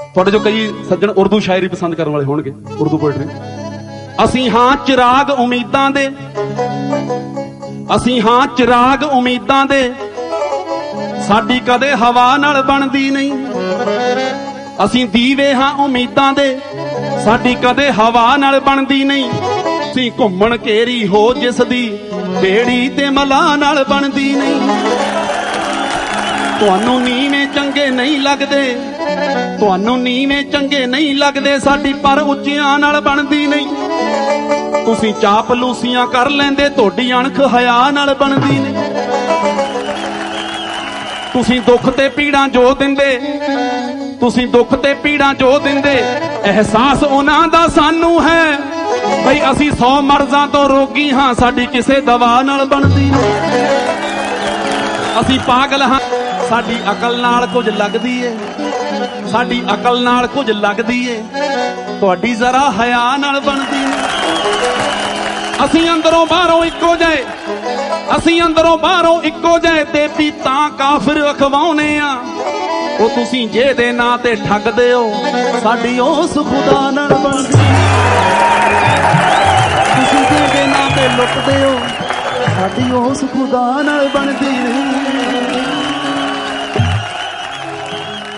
ਤੁਹਾਡੇ जो कई सज्जन उर्दू शायरी पसंद करने वाले होणगे, उर्दू पोएट्री। असीं हां चिराग उम्मीदां दे, असीं हां चिराग उम्मीदां दे, साडी कदे हवा नाल बनदी नहीं। असीं दीवे हां उम्मीदां दे, साडी कदे हवा नाल बनदी नहीं। असीं घुम्मण घेरी हो जिस दी, बेड़ी ते मलाह नाल बनदी नहीं। तुहानू नीवें चंगे नहीं लगदे, तुहानू नीवें चंगे नहीं लगदे, साडी पर उच्चियां नाल बनदी नहीं। तुसीं चापलूसियां कर लैंदे, तुहाडी अणख हया नाल बनदी नहीं। तुसीं दुख ते पीड़ां जो दिंदे, तुसीं दुख ते पीड़ां जो दिंदे, एहसास उन्हां दा सानू है बई असीं 100 मर्जां तो रोगी हां, साडी किसे दवा नाल बनदी नहीं। असीं पागल हां, साडी अकल नाल कुछ लगदी है, साडी अकल नाल कुछ लगदी है, तुहाडी जरा हया नाल बनदी नहीं। असीं अंदरों बाहरों इक्को जाए, असीं अंदरों बाहरों इक्को जाए, ते भी तां काफिर अखवाउने आ। ओ तुसीं जेदे नां ते ठगदे हो, साडी उस खुदा नाल बनदी। तुसीं जेदे नां ते लुटदे हो, साडी उस खुदा नाल बनदी नहीं।